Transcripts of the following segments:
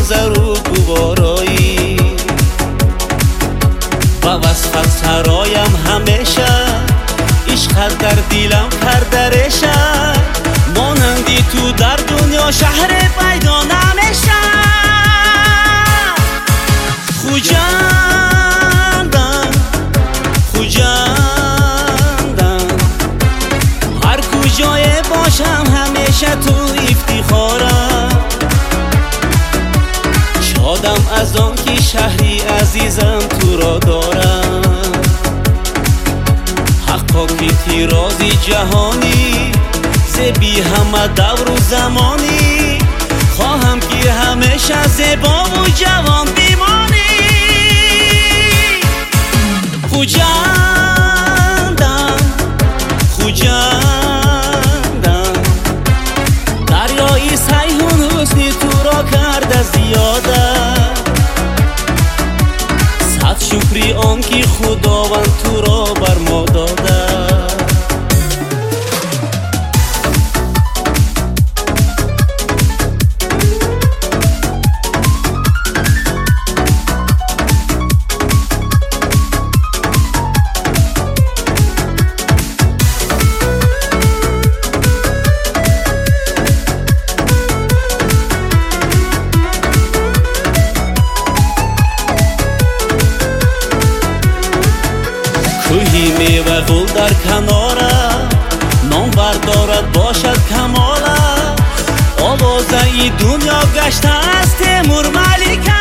منظر و گوارایی با وصفت سرایم همیشه عشقت در دیلم پردرشه مانندی تو در دنیا شهر پیدا نمیشه خوجندم هر کجای باشم همیشه تو افتخارم شادم از آن که شهری عزیزم تو را دارم حقا که تیرازی جهانی زبی همه دور و زمانی خواهم که همیشه زیبا و جوان بیمانی خوجندم دریای سیهون حسنی تو را کرده زیاده صد شکری آن که خداوند تو را بر ما داده کوهی میوه گل در کناره نام بردارد باشد کماله آوازه ای دنیا گشته از تیمور ملیکه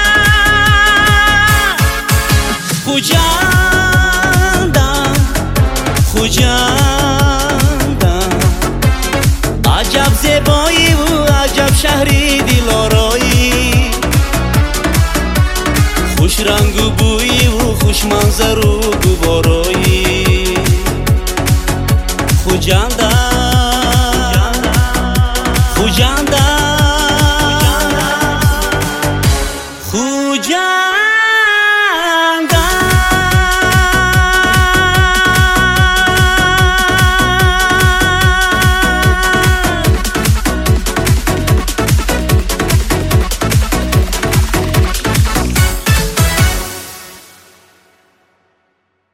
خوجندم عجب زیبایی و عجب شهری دلارایی خوش رنگ و بویی و خوش منظر و